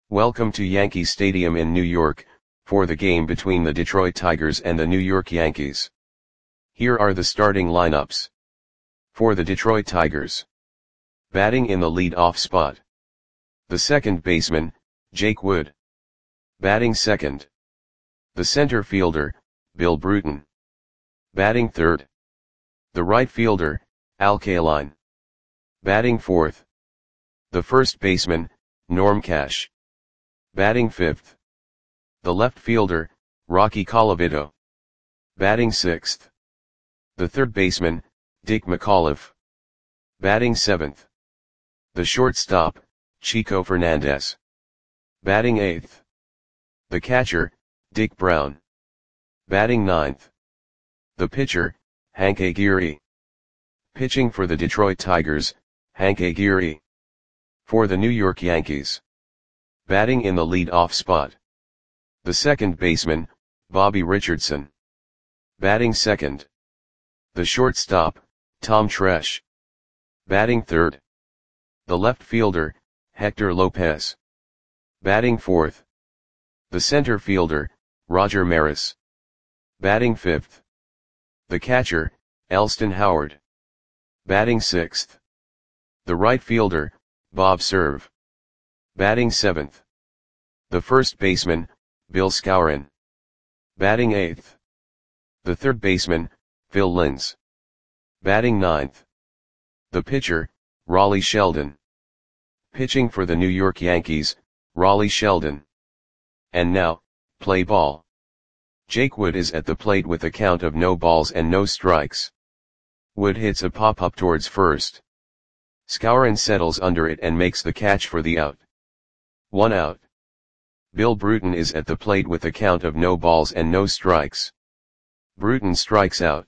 Welcome to Yankee Stadium in New York, for the game between the Detroit Tigers and the New York Yankees. Here are the starting lineups. For the Detroit Tigers. Batting in the lead-off spot. The second baseman, Jake Wood. Batting second. The center fielder, Bill Bruton. Batting third. The right fielder, Al Kaline. Batting fourth. The first baseman, Norm Cash. Batting fifth. The left fielder, Rocky Colavito. Batting sixth. The third baseman, Dick McAuliffe. Batting seventh. The shortstop, Chico Fernandez. Batting eighth. The catcher, Dick Brown. Batting ninth. The pitcher, Hank Aguirre. Pitching for the Detroit Tigers, Hank Aguirre. For the New York Yankees. Batting in the lead-off spot. The second baseman, Bobby Richardson. Batting second. The shortstop, Tom Tresh. Batting third. The left fielder, Hector Lopez. Batting fourth. The center fielder, Roger Maris. Batting fifth. The catcher, Elston Howard. Batting sixth. The right fielder, Bob Cerv. Batting seventh. The first baseman, Bill Skowron. Batting eighth. The third baseman, Phil Linz. Batting ninth. The pitcher, Raleigh Sheldon. Pitching for the New York Yankees, Raleigh Sheldon. And now, play ball. Jake Wood is at the plate with a count of no balls and no strikes. Wood hits a pop-up towards first. Skowron settles under it and makes the catch for the out. 1 out. Bill Bruton is at the plate with a count of no balls and no strikes. Bruton strikes out.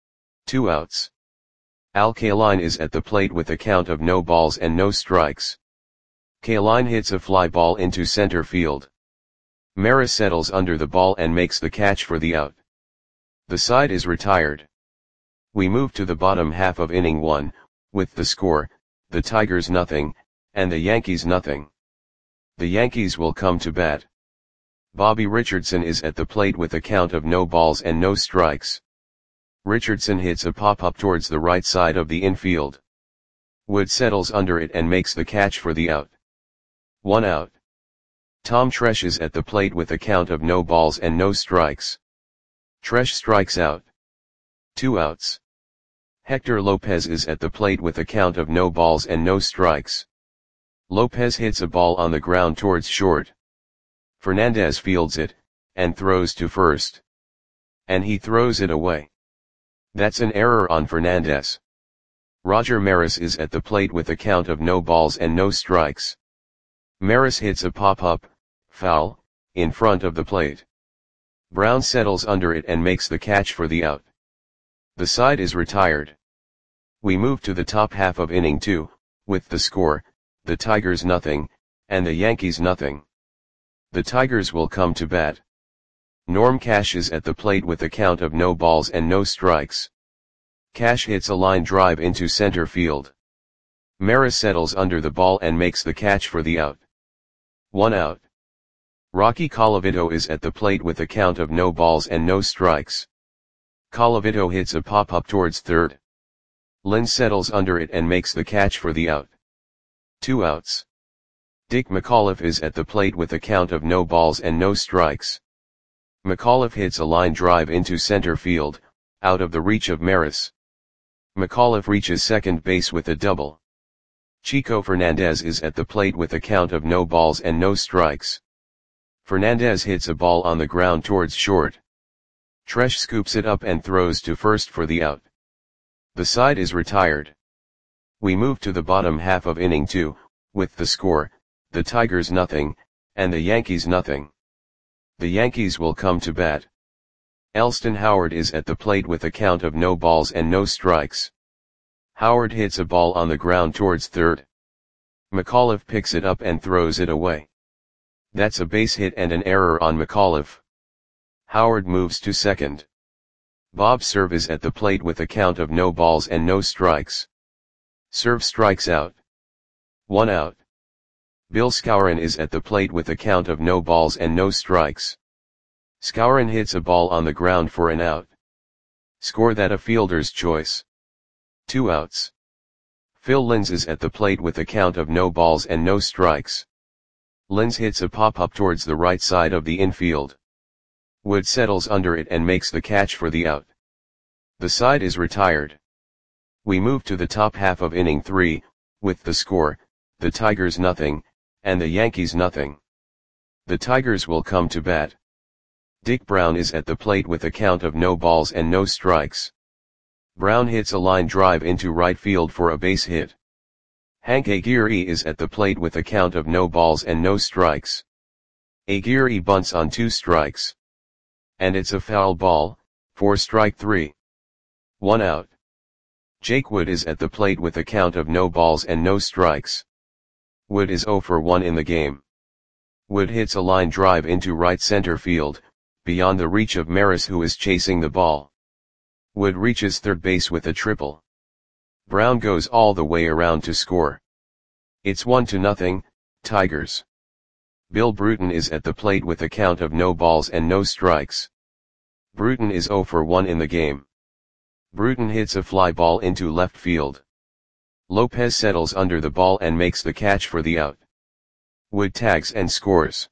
2 outs. Al Kaline is at the plate with a count of no balls and no strikes. Kaline hits a fly ball into center field. Maris settles under the ball and makes the catch for the out. The side is retired. We move to the bottom half of inning 1, with the score, the Tigers nothing, and the Yankees nothing. The Yankees will come to bat. Bobby Richardson is at the plate with a count of no balls and no strikes. Richardson hits a pop-up towards the right side of the infield. Wood settles under it and makes the catch for the out. 1 out. Tom Tresh is at the plate with a count of no balls and no strikes. Tresh strikes out. 2 outs. Hector Lopez is at the plate with a count of no balls and no strikes. Lopez hits a ball on the ground towards short. Fernandez fields it, and throws to first. And he throws it away. That's an error on Fernandez. Roger Maris is at the plate with a count of no balls and no strikes. Maris hits a pop-up, foul, in front of the plate. Brown settles under it and makes the catch for the out. The side is retired. We move to the top half of inning 2, with the score, the Tigers nothing, and the Yankees nothing. The Tigers will come to bat. Norm Cash is at the plate with a count of no balls and no strikes. Cash hits a line drive into center field. Maris settles under the ball and makes the catch for the out. 1 out. Rocky Colavito is at the plate with a count of no balls and no strikes. Colavito hits a pop-up towards third. Linz settles under it and makes the catch for the out. 2 outs. Dick McAuliffe is at the plate with a count of no balls and no strikes. McAuliffe hits a line drive into center field, out of the reach of Maris. McAuliffe reaches second base with a double. Chico Fernandez is at the plate with a count of no balls and no strikes. Fernandez hits a ball on the ground towards short. Tresh scoops it up and throws to first for the out. The side is retired. We move to the bottom half of inning 2, with the score, the Tigers nothing, and the Yankees nothing. The Yankees will come to bat. Elston Howard is at the plate with a count of no balls and no strikes. Howard hits a ball on the ground towards third. McAuliffe picks it up and throws it away. That's a base hit and an error on McAuliffe. Howard moves to second. Bob Cerv is at the plate with a count of no balls and no strikes. Cerv strikes out. 1 out. Bill Skowron is at the plate with a count of no balls and no strikes. Skowron hits a ball on the ground for an out. Score that a fielder's choice. 2 outs. Phil Linz is at the plate with a count of no balls and no strikes. Linz hits a pop-up towards the right side of the infield. Wood settles under it and makes the catch for the out. The side is retired. We move to the top half of inning 3, with the score, the Tigers nothing, and the Yankees nothing. The Tigers will come to bat. Dick Brown is at the plate with a count of no balls and no strikes. Brown hits a line drive into right field for a base hit. Hank Aguirre is at the plate with a count of no balls and no strikes. Aguirre bunts on 2 strikes. And it's a foul ball, for strike 3. 1 out. Jake Wood is at the plate with a count of no balls and no strikes. Wood is 0 for 1 in the game. Wood hits a line drive into right center field, beyond the reach of Maris, who is chasing the ball. Wood reaches third base with a triple. Brown goes all the way around to score. It's 1-0, Tigers. Bill Bruton is at the plate with a count of no balls and no strikes. Bruton is 0 for 1 in the game. Bruton hits a fly ball into left field. Lopez settles under the ball and makes the catch for the out. Wood tags and scores.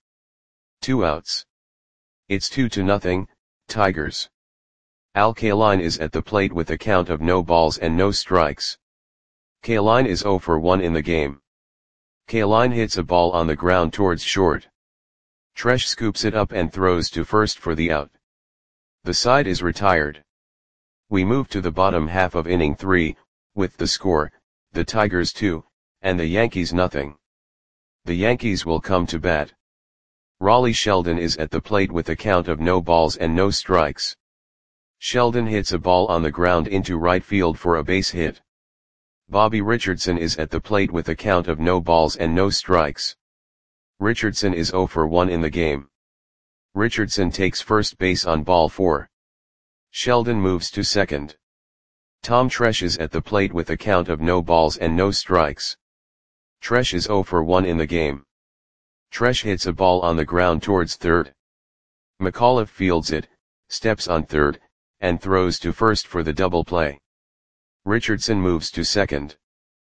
2 outs. It's 2-0, Tigers. Al Kaline is at the plate with a count of no balls and no strikes. Kaline is 0 for 1 in the game. Kaline hits a ball on the ground towards short. Tresh scoops it up and throws to first for the out. The side is retired. We move to the bottom half of inning 3, with the score, the Tigers 2, and the Yankees nothing. The Yankees will come to bat. Raleigh Sheldon is at the plate with a count of no balls and no strikes. Sheldon hits a ball on the ground into right field for a base hit. Bobby Richardson is at the plate with a count of no balls and no strikes. Richardson is 0 for 1 in the game. Richardson takes first base on ball 4. Sheldon moves to second. Tom Tresh is at the plate with a count of no balls and no strikes. Tresh is 0 for 1 in the game. Tresh hits a ball on the ground towards third. McAuliffe fields it, steps on third, and throws to first for the double play. Richardson moves to second.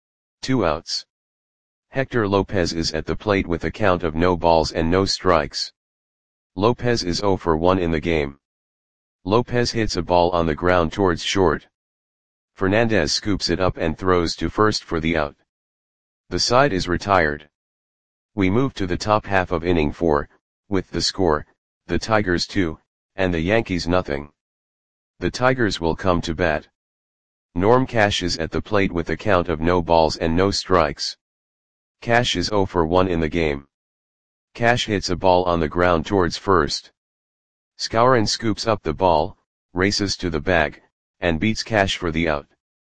2 outs. Hector Lopez is at the plate with a count of no balls and no strikes. Lopez is 0 for 1 in the game. Lopez hits a ball on the ground towards short. Fernandez scoops it up and throws to first for the out. The side is retired. We move to the top half of inning 4, with the score, the Tigers 2, and the Yankees nothing. The Tigers will come to bat. Norm Cash is at the plate with a count of no balls and no strikes. Cash is 0 for 1 in the game. Cash hits a ball on the ground towards first. Skowron scoops up the ball, races to the bag, and beats Cash for the out.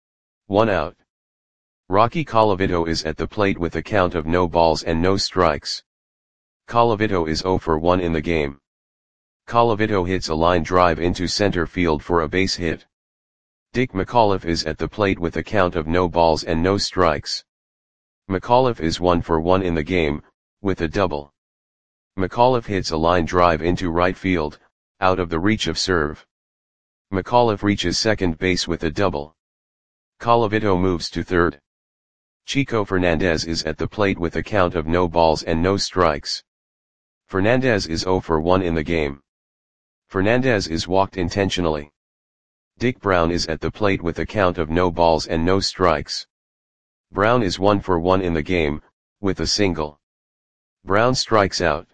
1 out. Rocky Colavito is at the plate with a count of no balls and no strikes. Colavito is 0 for 1 in the game. Colavito hits a line drive into center field for a base hit. Dick McAuliffe is at the plate with a count of no balls and no strikes. McAuliffe is 1 for 1 in the game, with a double. McAuliffe hits a line drive into right field, out of the reach of serve. McAuliffe reaches second base with a double. Colavito moves to third. Chico Fernandez is at the plate with a count of no balls and no strikes. Fernandez is 0 for 1 in the game. Fernandez is walked intentionally. Dick Brown is at the plate with a count of no balls and no strikes. Brown is 1 for 1 in the game, with a single. Brown strikes out.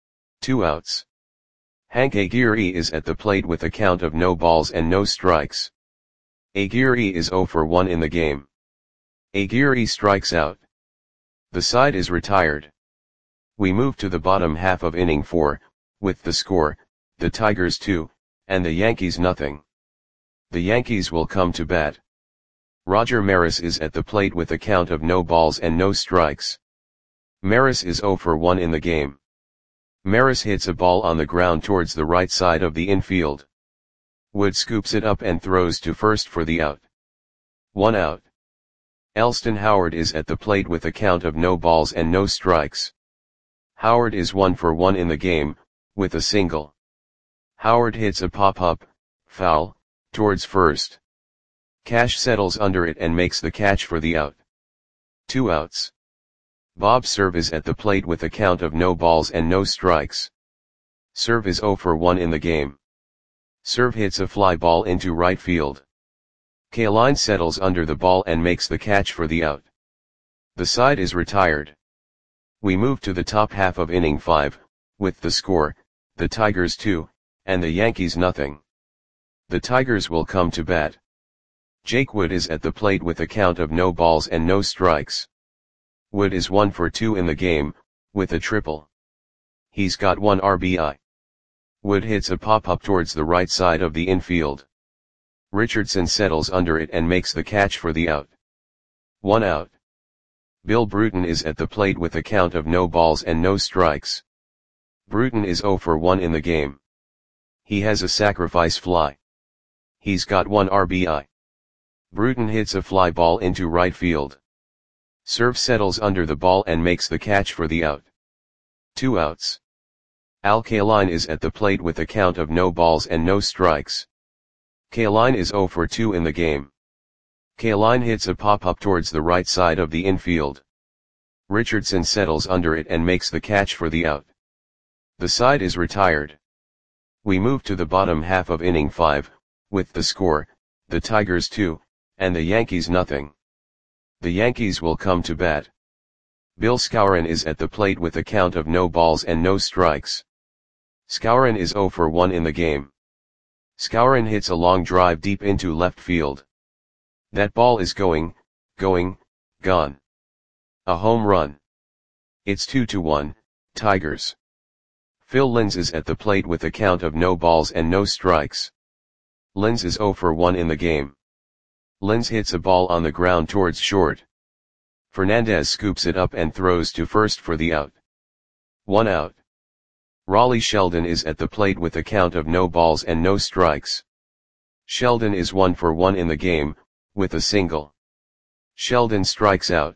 2 outs. Hank Aguirre is at the plate with a count of no balls and no strikes. Aguirre is 0 for 1 in the game. Aguirre strikes out. The side is retired. We move to the bottom half of inning 4, with the score, the Tigers 2, and the Yankees nothing. The Yankees will come to bat. Roger Maris is at the plate with a count of no balls and no strikes. Maris is 0 for 1 in the game. Maris hits a ball on the ground towards the right side of the infield. Wood scoops it up and throws to first for the out. 1 out. Elston Howard is at the plate with a count of no balls and no strikes. Howard is 1 for 1 in the game, with a single. Howard hits a pop-up, foul, towards first. Cash settles under it and makes the catch for the out. 2 outs. Bob's serve is at the plate with a count of no balls and no strikes. Serve is 0 for 1 in the game. Serve hits a fly ball into right field. Kaline settles under the ball and makes the catch for the out. The side is retired. We move to the top half of inning 5, with the score, the Tigers 2, and the Yankees nothing. The Tigers will come to bat. Jake Wood is at the plate with a count of no balls and no strikes. Wood is 1 for 2 in the game, with a triple. He's got 1 RBI. Wood hits a pop-up towards the right side of the infield. Richardson settles under it and makes the catch for the out. 1 out. Bill Bruton is at the plate with a count of no balls and no strikes. Bruton is 0 for 1 in the game. He has a sacrifice fly. He's got 1 RBI. Bruton hits a fly ball into right field. Serve settles under the ball and makes the catch for the out. 2 outs. Al Kaline is at the plate with a count of no balls and no strikes. Kaline is 0 for 2 in the game. Kaline hits a pop-up towards the right side of the infield. Richardson settles under it and makes the catch for the out. The side is retired. We move to the bottom half of inning 5, with the score, the Tigers 2, and the Yankees nothing. The Yankees will come to bat. Bill Skowron is at the plate with a count of no balls and no strikes. Skowron is 0 for 1 in the game. Skowron hits a long drive deep into left field. That ball is gone. A home run. It's 2-1, Tigers. Phil Linz is at the plate with a count of no balls and no strikes. Linz is 0 for 1 in the game. Linz hits a ball on the ground towards short. Fernandez scoops it up and throws to first for the out. 1 out. Raleigh Sheldon is at the plate with a count of no balls and no strikes. Sheldon is 1 for 1 in the game, with a single. Sheldon strikes out.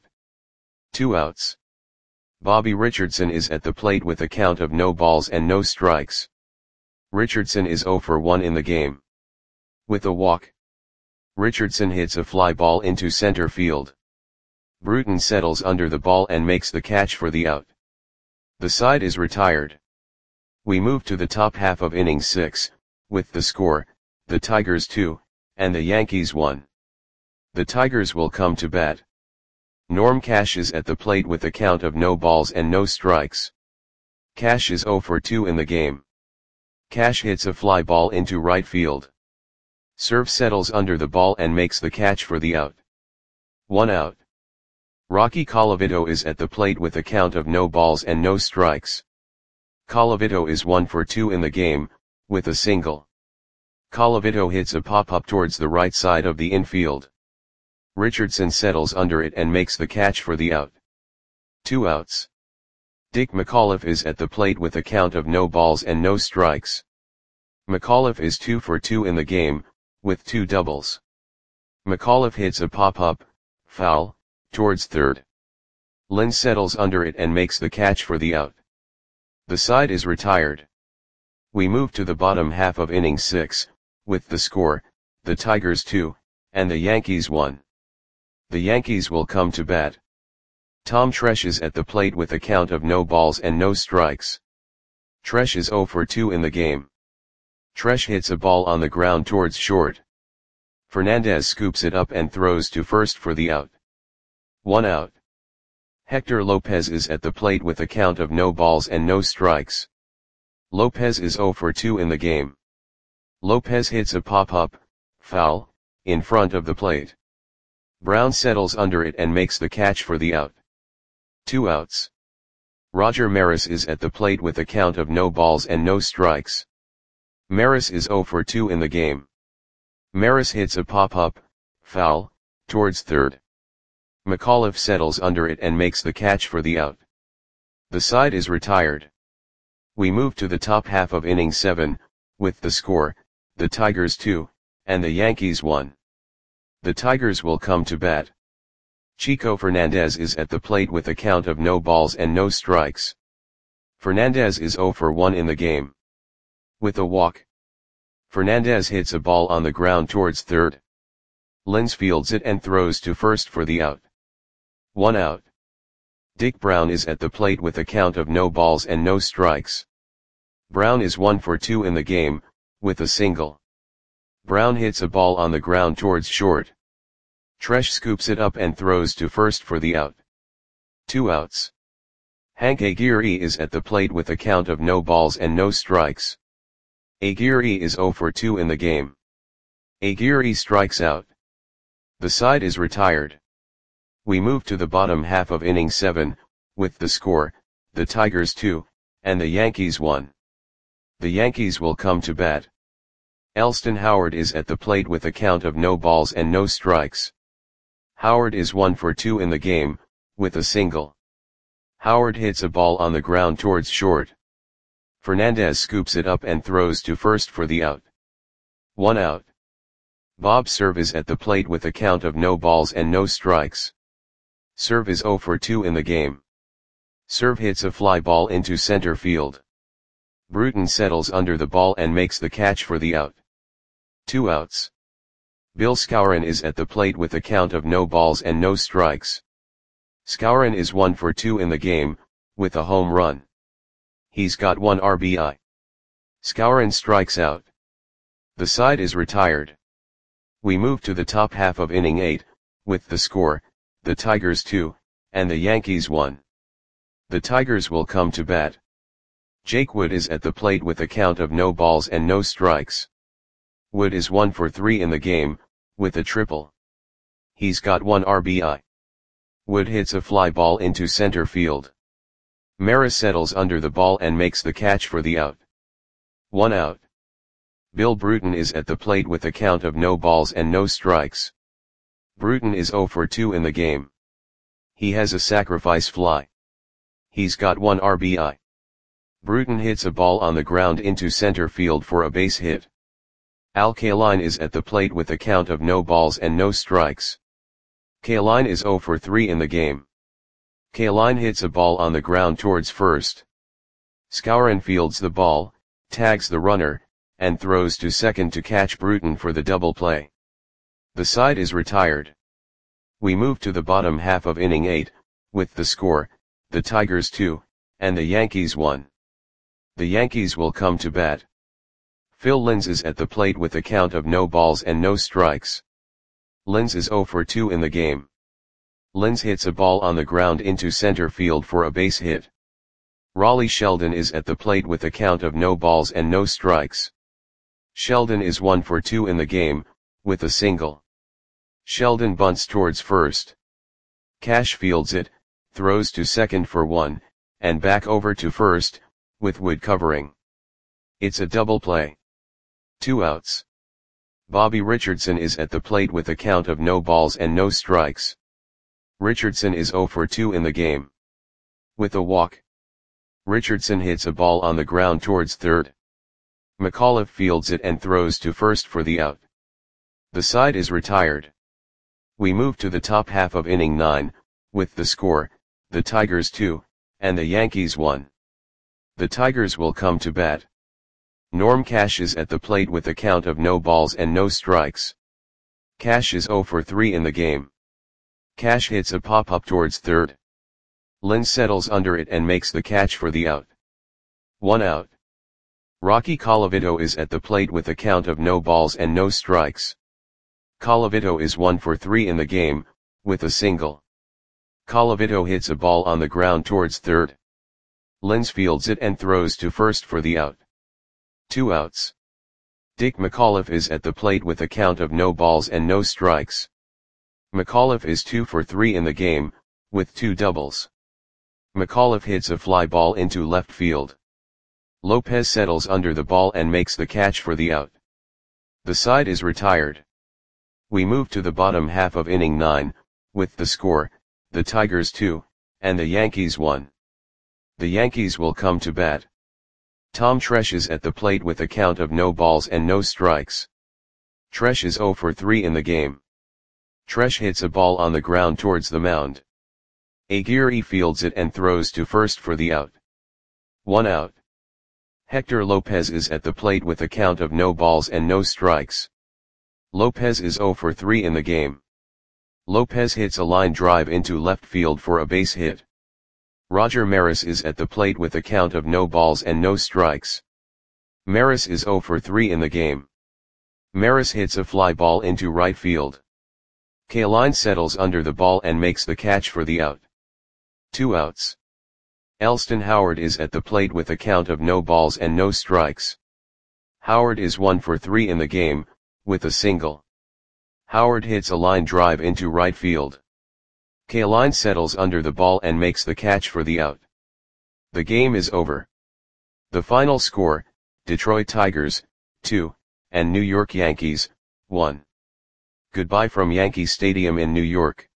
2 outs. Bobby Richardson is at the plate with a count of no balls and no strikes. Richardson is 0 for 1 in the game. With a walk. Richardson hits a fly ball into center field. Bruton settles under the ball and makes the catch for the out. The side is retired. We move to the top half of inning 6, with the score, the Tigers 2, and the Yankees 1. The Tigers will come to bat. Norm Cash is at the plate with a count of no balls and no strikes. Cash is 0 for 2 in the game. Cash hits a fly ball into right field. Serve settles under the ball and makes the catch for the out. 1 out. Rocky Colavito is at the plate with a count of no balls and no strikes. Colavito is 1 for 2 in the game, with a single. Colavito hits a pop-up towards the right side of the infield. Richardson settles under it and makes the catch for the out. 2 outs. Dick McAuliffe is at the plate with a count of no balls and no strikes. McAuliffe is 2 for 2 in the game, with 2 doubles. McAuliffe hits a pop-up, foul, towards third. Linz settles under it and makes the catch for the out. The side is retired. We move to the bottom half of inning 6, with the score, the Tigers 2, and the Yankees 1. The Yankees will come to bat. Tom Tresh is at the plate with a count of no balls and no strikes. Tresh is 0 for 2 in the game. Tresh hits a ball on the ground towards short. Fernandez scoops it up and throws to first for the out. 1 out. Hector Lopez is at the plate with a count of no balls and no strikes. Lopez is 0 for 2 in the game. Lopez hits a pop-up, foul, in front of the plate. Brown settles under it and makes the catch for the out. 2 outs. Roger Maris is at the plate with a count of no balls and no strikes. Maris is 0 for 2 in the game. Maris hits a pop-up, foul, towards third. McAuliffe settles under it and makes the catch for the out. The side is retired. We move to the top half of inning 7, with the score, the Tigers 2, and the Yankees 1. The Tigers will come to bat. Chico Fernandez is at the plate with a count of no balls and no strikes. Fernandez is 0 for 1 in the game. With a walk, Fernandez hits a ball on the ground towards third. Linz fields it and throws to first for the out. 1 out. Dick Brown is at the plate with a count of no balls and no strikes. Brown is 1 for 2 in the game, with a single. Brown hits a ball on the ground towards short. Tresh scoops it up and throws to first for the out. 2 outs. Hank Aguirre is at the plate with a count of no balls and no strikes. Aguirre is 0 for 2 in the game. Aguirre strikes out. The side is retired. We move to the bottom half of inning 7, with the score, the Tigers 2, and the Yankees 1. The Yankees will come to bat. Elston Howard is at the plate with a count of no balls and no strikes. Howard is 1 for 2 in the game, with a single. Howard hits a ball on the ground towards short. Fernandez scoops it up and throws to first for the out. 1 out. Bob Cerv is at the plate with a count of no balls and no strikes. Cerv is 0 for 2 in the game. Cerv hits a fly ball into center field. Bruton settles under the ball and makes the catch for the out. 2 outs. Bill Skowron is at the plate with a count of no balls and no strikes. Skowron is 1 for 2 in the game, with a home run. He's got 1 RBI. Skowron strikes out. The side is retired. We move to the top half of inning 8, with the score, the Tigers 2, and the Yankees 1. The Tigers will come to bat. Jake Wood is at the plate with a count of no balls and no strikes. Wood is 1 for 3 in the game, with a triple. He's got 1 RBI. Wood hits a fly ball into center field. Maris settles under the ball and makes the catch for the out. 1 out. Bill Bruton is at the plate with a count of no balls and no strikes. Bruton is 0 for 2 in the game. He has a sacrifice fly. He's got 1 RBI. Bruton hits a ball on the ground into center field for a base hit. Al Kaline is at the plate with a count of no balls and no strikes. Kaline is 0 for 3 in the game. Kaline hits a ball on the ground towards first. Skowron fields the ball, tags the runner, and throws to second to catch Bruton for the double play. The side is retired. We move to the bottom half of inning 8, with the score, the Tigers 2, and the Yankees 1. The Yankees will come to bat. Phil Linz is at the plate with a count of no balls and no strikes. Linz is 0 for 2 in the game. Linz hits a ball on the ground into center field for a base hit. Raleigh Sheldon is at the plate with a count of no balls and no strikes. Sheldon is 1 for 2 in the game, with a single. Sheldon bunts towards first. Cash fields it, throws to second for 1, and back over to first, with Wood covering. It's a double play. 2 outs. Bobby Richardson is at the plate with a count of no balls and no strikes. Richardson is 0 for 2 in the game. With a walk, Richardson hits a ball on the ground towards third. McAuliffe fields it and throws to first for the out. The side is retired. We move to the top half of inning 9, with the score, the Tigers 2, and the Yankees 1. The Tigers will come to bat. Norm Cash is at the plate with a count of no balls and no strikes. Cash is 0 for 3 in the game. Cash hits a pop-up towards third. Linz settles under it and makes the catch for the out. 1 out. Rocky Colavito is at the plate with a count of no balls and no strikes. Colavito is 1 for 3 in the game, with a single. Colavito hits a ball on the ground towards third. Linz fields it and throws to first for the out. 2 outs. Dick McAuliffe is at the plate with a count of no balls and no strikes. McAuliffe is 2 for 3 in the game, with 2 doubles. McAuliffe hits a fly ball into left field. Lopez settles under the ball and makes the catch for the out. The side is retired. We move to the bottom half of inning 9, with the score, the Tigers 2, and the Yankees 1. The Yankees will come to bat. Tom Tresh is at the plate with a count of no balls and no strikes. Tresh is 0 for 3 in the game. Tresh hits a ball on the ground towards the mound. Aguirre fields it and throws to first for the out. 1 out. Hector Lopez is at the plate with a count of no balls and no strikes. Lopez is 0 for 3 in the game. Lopez hits a line drive into left field for a base hit. Roger Maris is at the plate with a count of no balls and no strikes. Maris is 0 for 3 in the game. Maris hits a fly ball into right field. Kaline settles under the ball and makes the catch for the out. 2 outs. Elston Howard is at the plate with a count of no balls and no strikes. Howard is 1 for 3 in the game, with a single. Howard hits a line drive into right field. Kaline settles under the ball and makes the catch for the out. The game is over. The final score, Detroit Tigers, 2, and New York Yankees, 1. Goodbye from Yankee Stadium in New York.